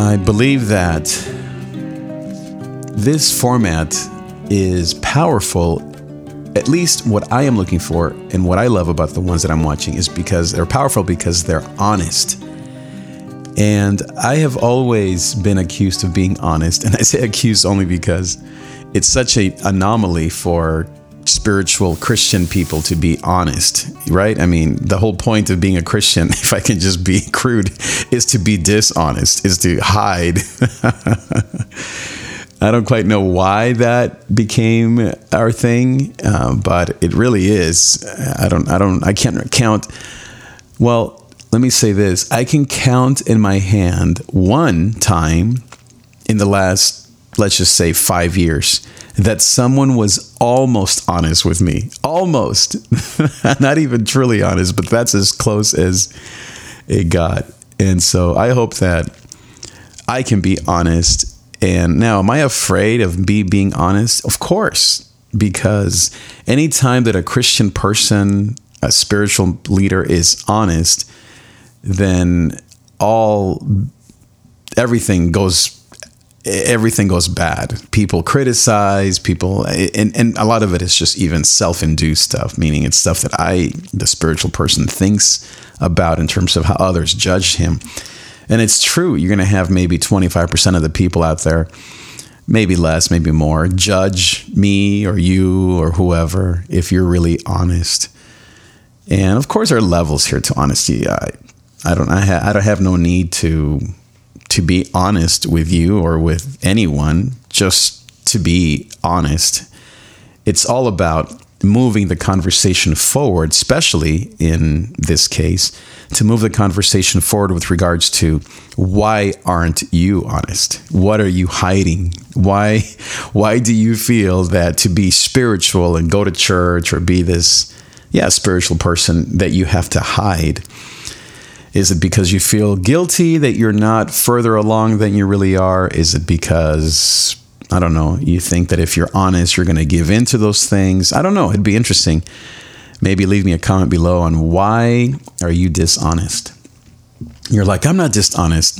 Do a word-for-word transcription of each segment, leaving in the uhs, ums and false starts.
I believe that this format is powerful. At least what I am looking for and what I love about the ones that I'm watching is because they're powerful because they're honest. And I have always been accused of being honest. And I say accused only because it's such an anomaly for spiritual Christian people to be honest, right? I mean, the whole point of being a Christian, if I can just be crude, is to be dishonest, is to hide. I don't quite know why that became our thing, uh, but it really is. I don't, I don't, I can't count. Well, let me say this. I can count in my hand one time in the last, let's just say five years, that someone was almost honest with me. Almost. Not even truly honest, but that's as close as it got. And so I hope that I can be honest. And now, am I afraid of me being honest? Of course, because anytime that a Christian person, a spiritual leader is honest, then all, everything goes everything goes bad. People criticize people, and, and a lot of it is just even self-induced stuff, meaning it's stuff that I, the spiritual person, thinks about in terms of how others judge him. And it's true. You're going to have maybe twenty-five percent of the people out there, maybe less, maybe more, judge me or you or whoever if you're really honest. And of course, there are levels here to honesty. I, I don't, I, ha- I don't have no need to to be honest with you or with anyone, just to be honest. It's all about moving the conversation forward, especially in this case, to move the conversation forward with regards to why aren't you honest? What are you hiding? Why, why do you feel that to be spiritual and go to church or be this, yeah, spiritual person that you have to hide? Is it because you feel guilty that you're not further along than you really are? Is it because, I don't know, you think that if you're honest, you're going to give in to those things? I don't know. It'd be interesting. Maybe leave me a comment below on why are you dishonest? You're like, I'm not dishonest.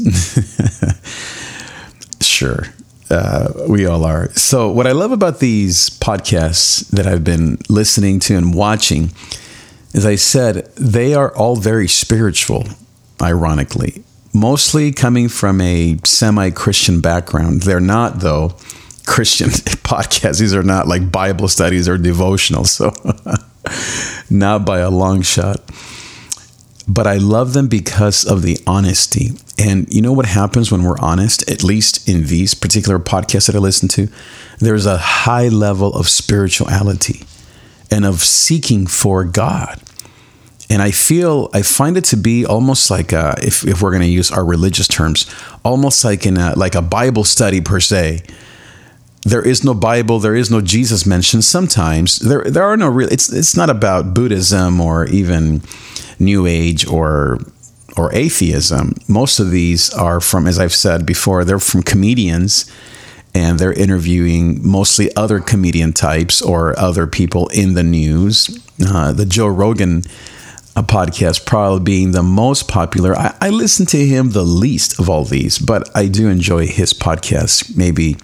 Sure. Uh, we all are. So what I love about these podcasts that I've been listening to and watching, as I said, they are all very spiritual, ironically, mostly coming from a semi-Christian background. They're not, though, Christian podcasts. These are not like Bible studies or devotionals, so not by a long shot. But I love them because of the honesty. And you know what happens when we're honest, at least in these particular podcasts that I listen to? There's a high level of spirituality and of seeking for God. And I feel, I find it to be almost like, a, if, if we're going to use our religious terms, almost like in a, like a Bible study per se. There is no Bible, there is no Jesus mentioned. Sometimes there there are no real, it's it's not about Buddhism or even New Age or or atheism. Most of these are from, as I've said before, they're from comedians. And they're interviewing mostly other comedian types or other people in the news. Uh, the Joe Rogan uh, podcast probably being the most popular. I, I listen to him the least of all these, but I do enjoy his podcast. Maybe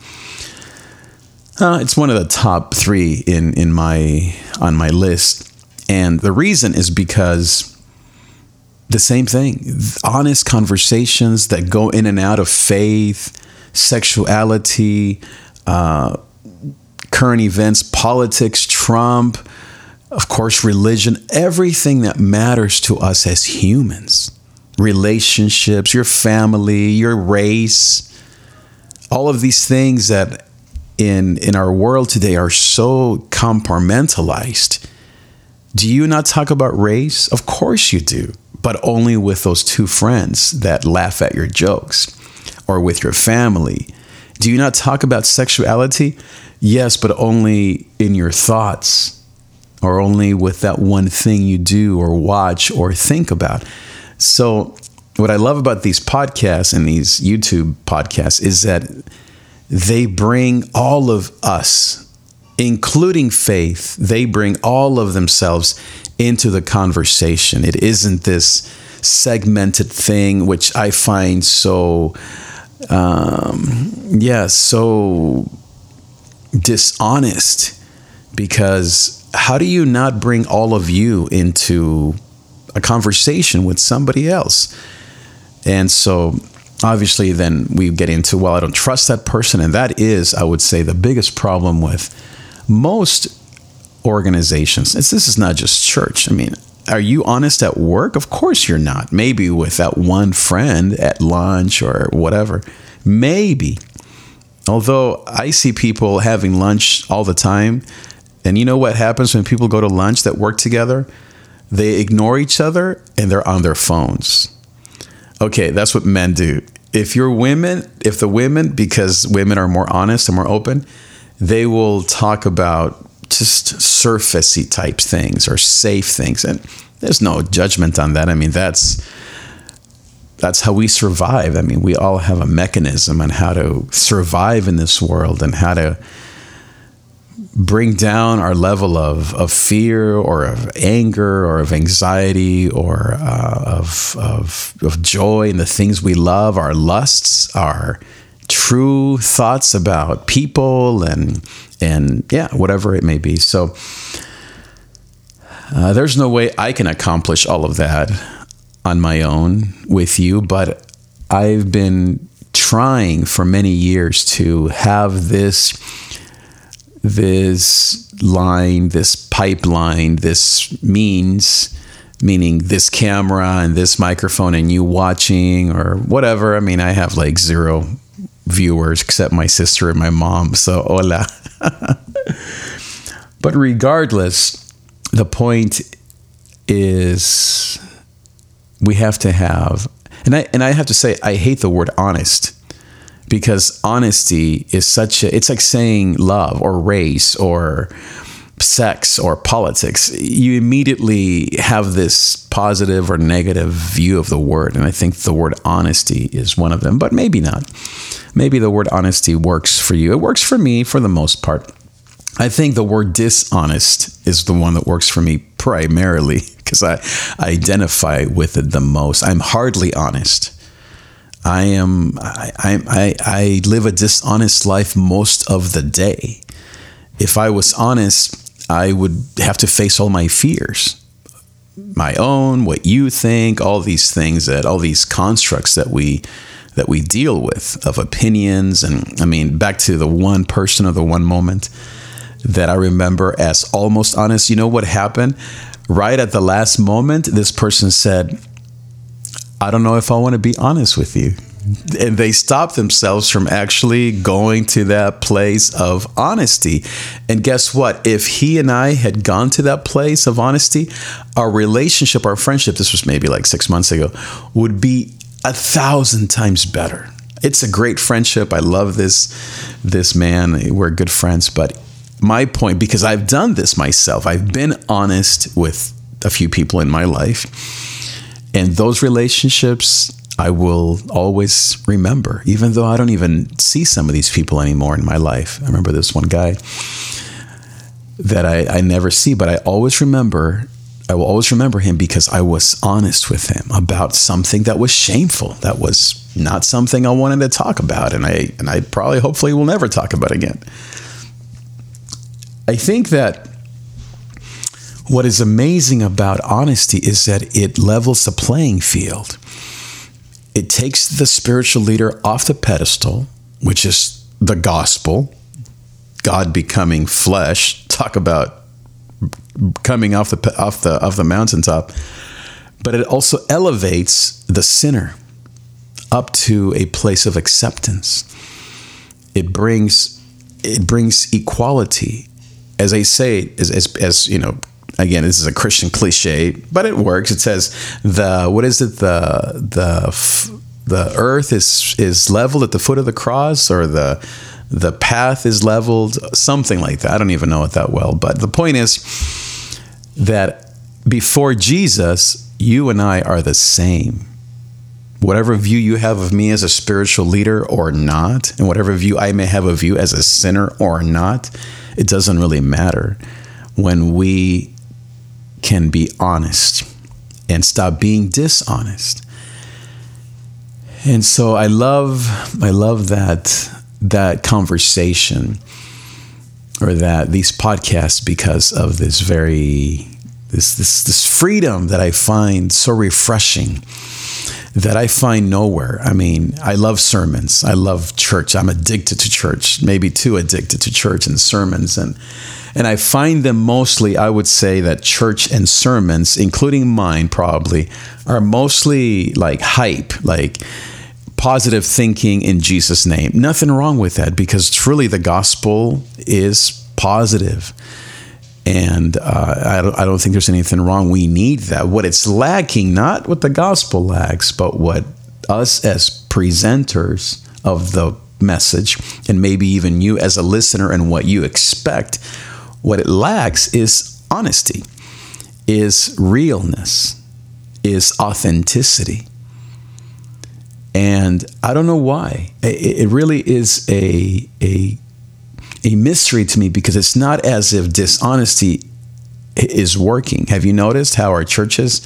uh, it's one of the top three in in my on my list. And the reason is because the same thing, honest conversations that go in and out of faith, sexuality, uh, current events, politics, Trump, of course, religion, everything that matters to us as humans, relationships, your family, your race, all of these things that in, in our world today are so compartmentalized. Do you not talk about race? Of course you do, but only with those two friends that laugh at your jokes. Or with your family. Do you not talk about sexuality? Yes, but only in your thoughts, or only with that one thing you do or watch or think about. So what I love about these podcasts and these YouTube podcasts is that they bring all of us, including faith, they bring all of themselves into the conversation. It isn't this segmented thing, which I find so um, yeah, so dishonest, because how do you not bring all of you into a conversation with somebody else? And so obviously then we get into, well, I don't trust that person. And that is, I would say, the biggest problem with most organizations. It's, this is not just church. I mean, are you honest at work? Of course you're not. Maybe with that one friend at lunch or whatever. Maybe. Although I see people having lunch all the time. And you know what happens when people go to lunch that work together? They ignore each other and they're on their phones. Okay, that's what men do. If you're women, if the women, because women are more honest and more open, they will talk about just surfacey type things or safe things. And there's no judgment on that. I mean, that's that's how we survive. I mean, we all have a mechanism on how to survive in this world and how to bring down our level of, of fear or of anger or of anxiety or uh, of, of, of joy in the things we love, our lusts, our true thoughts about people and, and yeah, whatever it may be. So uh, there's no way I can accomplish all of that on my own with you, but I've been trying for many years to have this this line, this pipeline, this means, meaning this camera and this microphone and you watching or whatever. I mean, I have like zero viewers except my sister and my mom. So, hola. But regardless, the point is we have to have, and I, and I have to say, I hate the word honest. Because honesty is such a, it's like saying love or race or sex or politics. You immediately have this positive or negative view of the word. And I think the word honesty is one of them, but maybe not. Maybe the word honesty works for you. It works for me for the most part. I think the word dishonest is the one that works for me primarily because I, I identify with it the most. I'm hardly honest. I am, I, I, I live a dishonest life most of the day. If I was honest, I would have to face all my fears, my own, what you think, all these things that, all these constructs that we, that we deal with of opinions. And I mean, back to the one person or the one moment that I remember as almost honest. You know what happened? Right at the last moment, this person said, I don't know if I want to be honest with you. And they stopped themselves from actually going to that place of honesty. And guess what? If he and I had gone to that place of honesty, our relationship, our friendship, this was maybe like six months ago, would be a thousand times better. It's a great friendship. I love this, this man. We're good friends. But my point, because I've done this myself, I've been honest with a few people in my life. And those relationships, I will always remember, even though I don't even see some of these people anymore in my life. I remember this one guy that I, I never see, but I always remember, I will always remember him because I was honest with him about something that was shameful. That was not something I wanted to talk about. And I, and I probably, hopefully will never talk about again. I think that what is amazing about honesty is that it levels the playing field. It takes the spiritual leader off the pedestal, which is the gospel, God becoming flesh. Talk about coming off the off the off the mountaintop. But it also elevates the sinner up to a place of acceptance. It brings it brings equality. As I say, as as, as you know. Again, this is a Christian cliche, but it works. It says the what is it? The the the earth is is leveled at the foot of the cross, or the the path is leveled, something like that. I don't even know it that well, but the point is that before Jesus, you and I are the same. Whatever view you have of me as a spiritual leader or not, and whatever view I may have of you as a sinner or not, it doesn't really matter when we can be honest and stop being dishonest. And so I love, I love that, that conversation or that these podcasts because of this very, this, this, this freedom that I find so refreshing that I find nowhere. I mean, I love sermons. I love church. I'm addicted to church, maybe too addicted to church and sermons. And, and I find them mostly, I would say that church and sermons, including mine probably, are mostly like hype, like positive thinking in Jesus' name. Nothing wrong with that because truly the gospel is positive. And uh, I, don't, I don't think there's anything wrong. We need that. What it's lacking, not what the gospel lacks, but what us as presenters of the message, and maybe even you as a listener and what you expect, what it lacks is honesty, is realness, is authenticity. And I don't know why. It, it really is a a a mystery to me because it's not as if dishonesty is working. Have you noticed how our churches,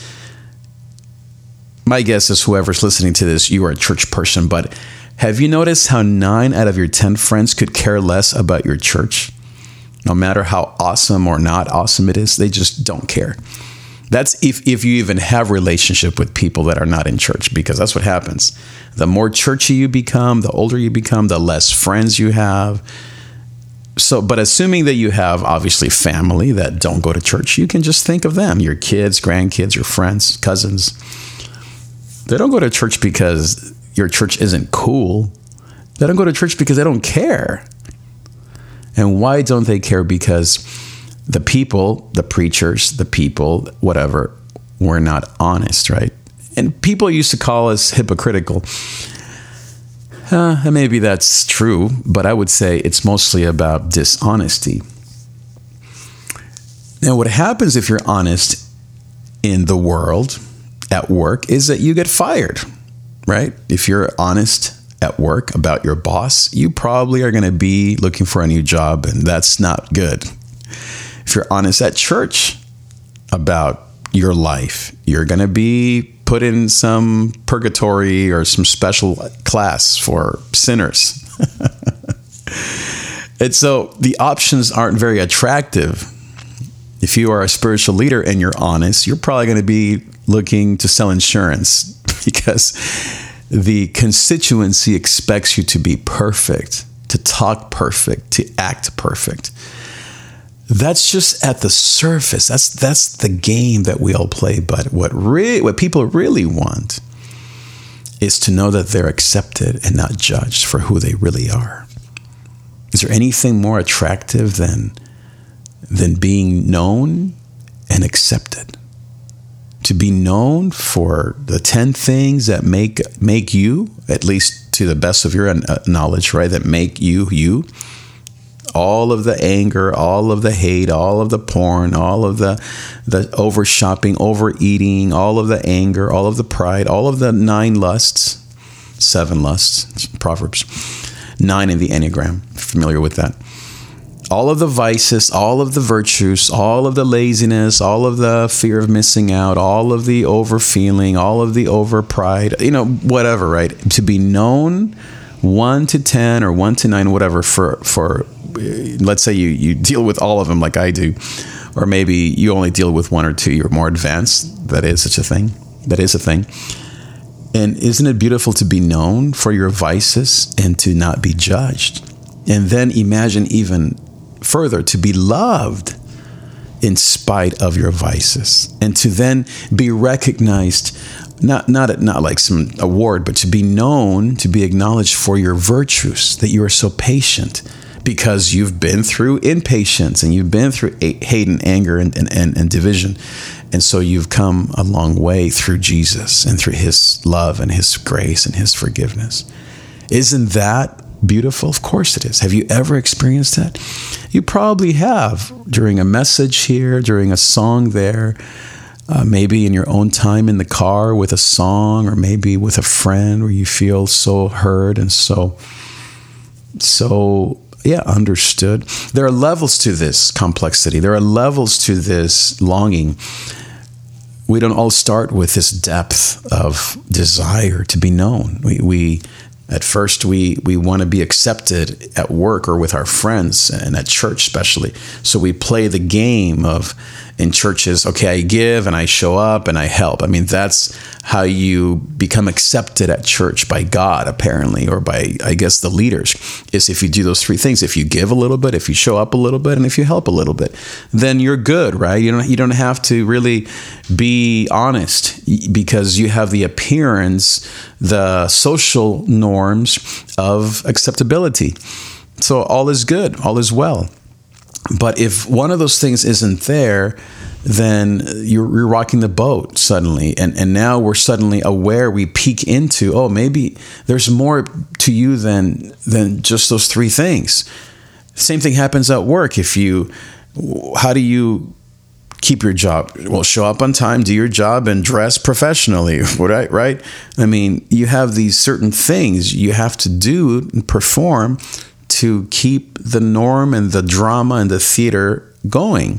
my guess is whoever's listening to this, you are a church person, but have you noticed how nine out of your ten friends could care less about your church? No matter how awesome or not awesome it is, they just don't care. That's if, if you even have relationship with people that are not in church, because that's what happens. The more churchy you become, the older you become, the less friends you have. So, but assuming that you have obviously family that don't go to church, you can just think of them, your kids, grandkids, your friends, cousins. They don't go to church because your church isn't cool. They don't go to church because they don't care. And why don't they care? Because the people, the preachers, the people, whatever, were not honest, right? And people used to call us hypocritical. Uh, and maybe that's true, but I would say it's mostly about dishonesty. Now, what happens if you're honest in the world, at work, is that you get fired, right? If you're honest at work about your boss, you probably are going to be looking for a new job, and that's not good. If you're honest at church about your life, you're going to be put in some purgatory or some special class for sinners. And so the options aren't very attractive. If you are a spiritual leader and you're honest, you're probably going to be looking to sell insurance because the constituency expects you to be perfect, to talk perfect, to act perfect. That's just at the surface. That's that's the game that we all play. But what re- what people really want is to know that they're accepted and not judged for who they really are. Is there anything more attractive than than being known and accepted? To be known for the ten things that make make you, at least to the best of your knowledge, right? That make you you. All of the anger, all of the hate, all of the porn, all of the the over shopping, overeating, all of the anger, all of the pride, all of the nine lusts, seven lusts, Proverbs, nine in the Enneagram, familiar with that. All of the vices, all of the virtues, all of the laziness, all of the fear of missing out, all of the over feeling, all of the over pride, you know, whatever, right? To be known one to ten or one to nine, whatever, for, for let's say you, you deal with all of them like I do, or maybe you only deal with one or two, you're more advanced. That is such a thing. That is a thing. And isn't it beautiful to be known for your vices and to not be judged? And then imagine even further to be loved in spite of your vices, and to then be recognized, not not not like some award, but to be known, to be acknowledged for your virtues, that you are so patient because you've been through impatience and you've been through hate and anger and, and, and, and division. And so you've come a long way through Jesus and through his love and his grace and his forgiveness. Isn't that beautiful? Of course it is. Have you ever experienced that? You probably have, during a message here, during a song there, uh, maybe in your own time in the car with a song, or maybe with a friend where you feel so heard and so, so, yeah, understood. There are levels to this complexity. There are levels to this longing. we don't all start with this depth of desire to be known. We, we at first, we, we want to be accepted at work or with our friends and at church especially. So we play the game of, in churches, okay, I give and I show up and I help. I mean, that's how you become accepted at church by God, apparently, or by, I guess, the leaders, is if you do those three things. If you give a little bit, if you show up a little bit, and if you help a little bit, then you're good, right? You don't, you don't have to really be honest because you have the appearance, the social norms of acceptability. So all is good, all is well. But if one of those things isn't there, then you're, you're rocking the boat suddenly. And, and now we're suddenly aware, we peek into, oh, maybe there's more to you than, than just those three things. Same thing happens at work. If you, how do you keep your job? Well, show up on time, do your job, and dress professionally, right? Right? I mean, you have these certain things you have to do and perform to keep the norm and the drama and the theater going.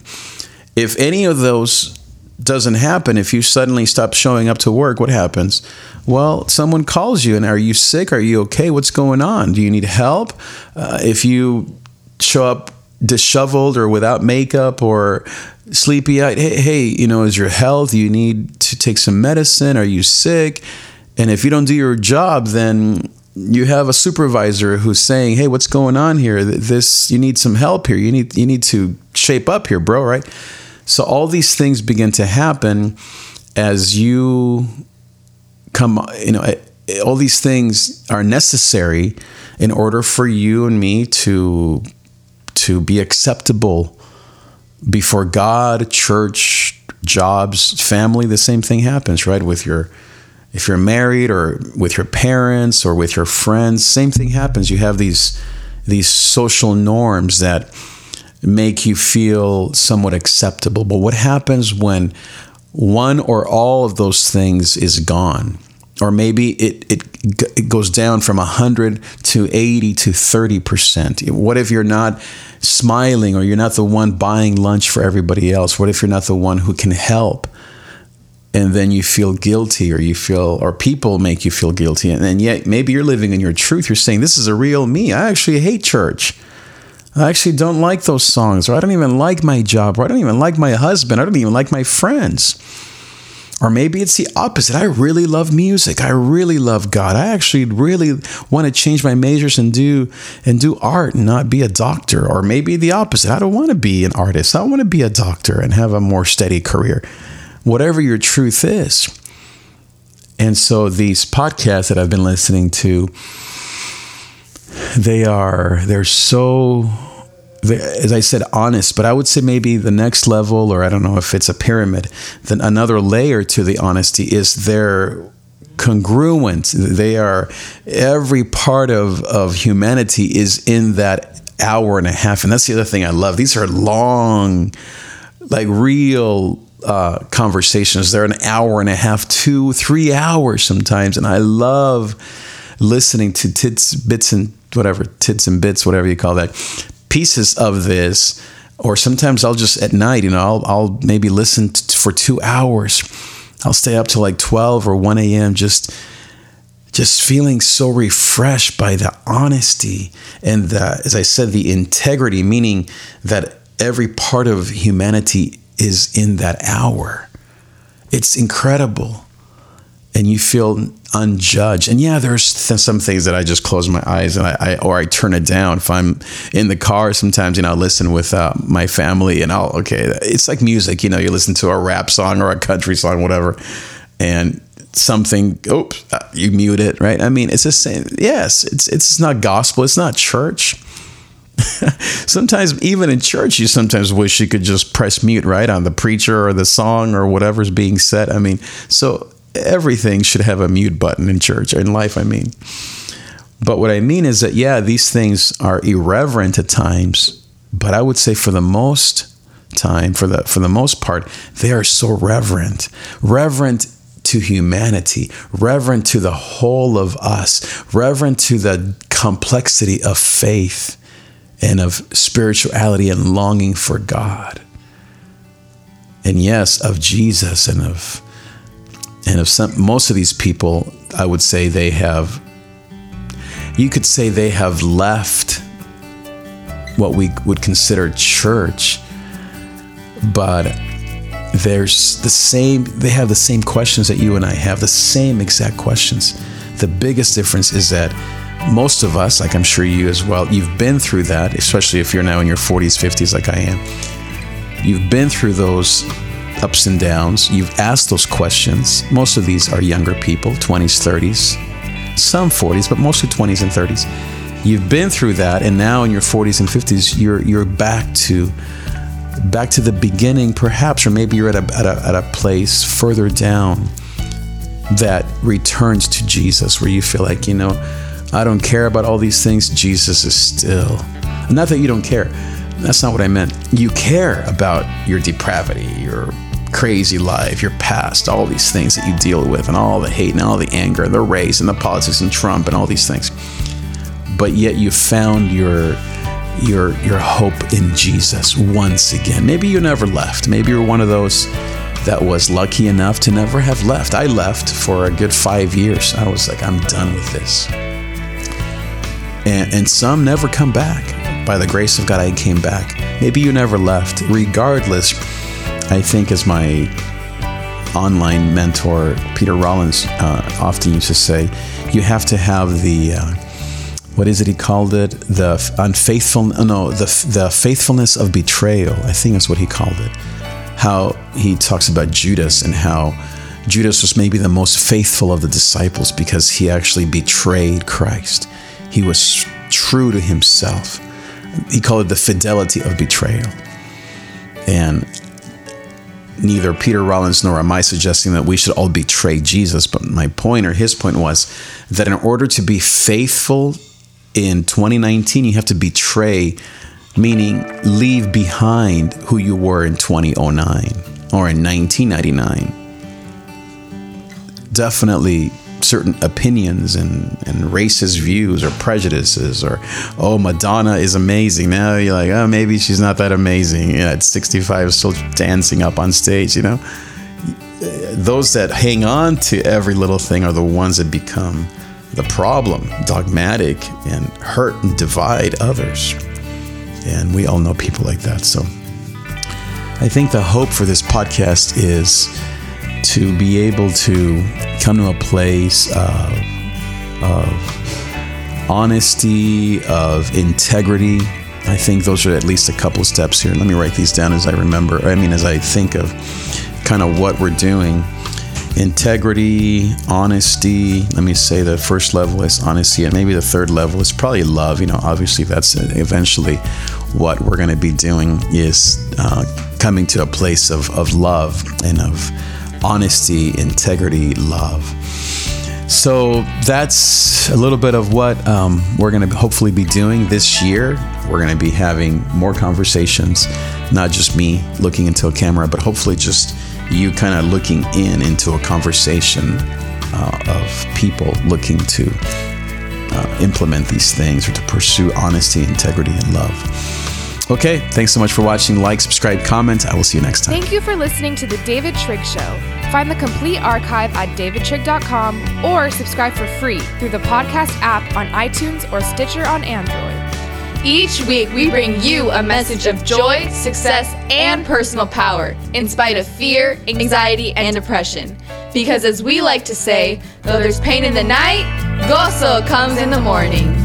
If any of those doesn't happen, if you suddenly stop showing up to work, what happens? Well, someone calls you and, are you sick? Are you okay? What's going on? Do you need help? Uh, if you show up disheveled or without makeup or sleepy-eyed, hey, hey, you know, is your health? Do you need to take some medicine? Are you sick? And if you don't do your job, then you have a supervisor who's saying, hey, what's going on here? This, you need some help here. You need, you need to shape up here, bro, right? So all these things begin to happen as you come, you know, all these things are necessary in order for you and me to, to be acceptable before God, church, jobs, family. The same thing happens, right? With your, if you're married or with your parents or with your friends, same thing happens. You have these, these social norms that make you feel somewhat acceptable. But what happens when one or all of those things is gone? Or maybe it, it, it goes down from one hundred to eighty to thirty percent. What if you're not smiling, or you're not the one buying lunch for everybody else? What if you're not the one who can help? And then you feel guilty, or you feel, or people make you feel guilty. And then yet maybe you're living in your truth. You're saying, this is a real me. I actually hate church. I actually don't like those songs, or I don't even like my job, or I don't even like my husband. I don't even like my friends. Or maybe it's the opposite. I really love music. I really love God. I actually really want to change my majors and do and do art and not be a doctor. Or maybe the opposite. I don't want to be an artist. I want to be a doctor and have a more steady career. Whatever your truth is. And so these podcasts that I've been listening to, they are, they're so, they, as I said, honest, but I would say maybe the next level, or I don't know if it's a pyramid, then another layer to the honesty is they're congruent. They are, every part of, of humanity is in that hour and a half. And that's the other thing I love. These are long, like real uh, conversations. They're an hour and a half, two, three hours sometimes. And I love listening to tits, bits and whatever, tits and bits, whatever you call that, pieces of this. Or sometimes I'll just at night, you know, I'll, I'll maybe listen to, for two hours. I'll stay up till like twelve or one a.m. just just feeling so refreshed by the honesty and the, as I said, the integrity, meaning that every part of humanity is in that hour. It's incredible. And you feel unjudged. And yeah, there's some things that I just close my eyes and I, I or I turn it down. If I'm in the car, sometimes, you know, I listen with uh, my family and I'll, okay, it's like music, you know, you listen to a rap song or a country song, whatever, and something, oops, you mute it, right? I mean, it's the same. Yes, it's it's not gospel. It's not church. Sometimes even in church, you sometimes wish you could just press mute, right, on the preacher or the song or whatever's being said. I mean, so everything should have a mute button in church, or in life, I mean. But what I mean is that, yeah, these things are irreverent at times, but I would say for the most time, for the for the most part, they are so reverent. Reverent to humanity, reverent to the whole of us, reverent to the complexity of faith and of spirituality and longing for God. And yes, of Jesus and of And if some, most of these people, I would say they have, you could say they have left what we would consider church, but there's the same, they have the same questions that you and I have, the same exact questions. The biggest difference is that most of us, like I'm sure you as well, you've been through that, especially if you're now in your forties, fifties like I am. You've been through those ups and downs. You've asked those questions. Most of these are younger people, twenties, thirties, some forties, but mostly twenties and thirties. You've been through that, and now in your forties and fifties, you're you're back to back to the beginning, perhaps, or maybe you're at a at a, at a place further down that returns to Jesus, where you feel like, you know, I don't care about all these things. Jesus is still. Not that you don't care. That's not what I meant. You care about your depravity, your crazy life, your past, all these things that you deal with, and all the hate and all the anger and the race and the politics and Trump and all these things. But yet you found your your your hope in Jesus once again. Maybe you never left. Maybe you're one of those that was lucky enough to never have left. I left for a good five years. I was like, I'm done with this. And, and some never come back. By the grace of God, I came back. Maybe you never left. Regardless, I think as my online mentor, Peter Rollins, uh, often used to say, you have to have the, uh, what is it he called it? The unfaithful, no, the, the faithfulness of betrayal. I think that's what he called it. How he talks about Judas and how Judas was maybe the most faithful of the disciples because he actually betrayed Christ. He was true to himself. He called it the fidelity of betrayal. And neither Peter Rollins nor am I suggesting that we should all betray Jesus, but my point, or his point, was that in order to be faithful in twenty nineteen, you have to betray, meaning leave behind who you were in twenty oh nine or in nineteen ninety-nine. Definitely certain opinions and, and racist views or prejudices, or, oh, Madonna is amazing. Now you're like, oh, maybe she's not that amazing. Yeah, at sixty-five, still dancing up on stage, you know? Those that hang on to every little thing are the ones that become the problem, dogmatic, and hurt and divide others. And we all know people like that. So I think the hope for this podcast is to be able to come to a place of, of honesty, of integrity. I think those are at least a couple steps here. Let me write these down as I remember. I mean, as I think of kind of what we're doing. Integrity, honesty. Let me say the first level is honesty, and maybe the third level is probably love. You know, obviously that's eventually what we're going to be doing, is uh, coming to a place of, of love and of honesty, integrity, love. So that's a little bit of what um, we're going to hopefully be doing this year. We're going to be having more conversations, not just me looking into a camera, but hopefully just you kind of looking in into a conversation uh, of people looking to uh, implement these things or to pursue honesty, integrity, and love. Okay, thanks so much for watching. Like, subscribe, comment. I will see you next time. Thank you for listening to The David Trigg Show. Find the complete archive at david trigg dot com or subscribe for free through the podcast app on iTunes or Stitcher on Android. Each week, we bring you a message of joy, success, and personal power in spite of fear, anxiety, and depression. Because as we like to say, though there's pain in the night, gozo comes in the morning.